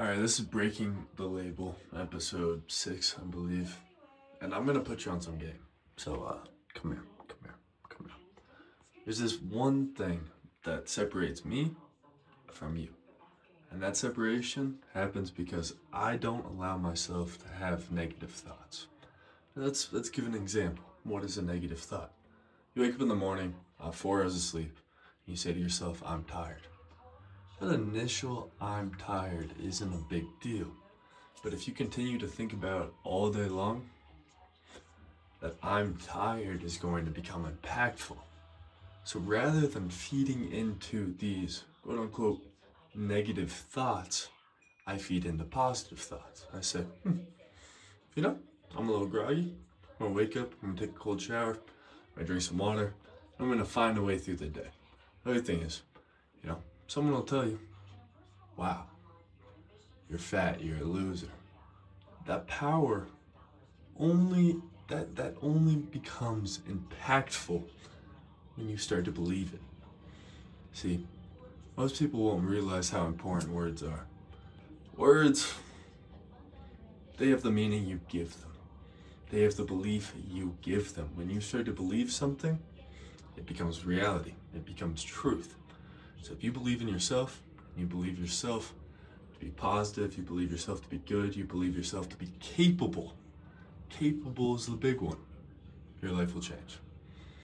Alright, this is Breaking the Label, episode 6, I believe. And I'm gonna put you on some game. So, come here. There's this one thing that separates me from you. And that separation happens because I don't allow myself to have negative thoughts. Let's give an example. What is a negative thought? You wake up in the morning, 4 hours of sleep, and you say to yourself, I'm tired. That initial I'm tired isn't a big deal. But if you continue to think about all day long, that I'm tired is going to become impactful. So rather than feeding into these quote unquote negative thoughts, I feed into positive thoughts. I say, I'm a little groggy. I'm gonna wake up, I'm gonna take a cold shower, I'm gonna drink some water, I'm gonna find a way through the day. The other thing is, someone will tell you, wow, you're fat, you're a loser. That power only becomes impactful when you start to believe it. See, most people won't realize how important words are. Words, they have the meaning you give them. They have the belief you give them. When you start to believe something, it becomes reality. It becomes truth. So if you believe in yourself, you believe yourself to be positive, you believe yourself to be good, you believe yourself to be capable. Capable is the big one. Your life will change.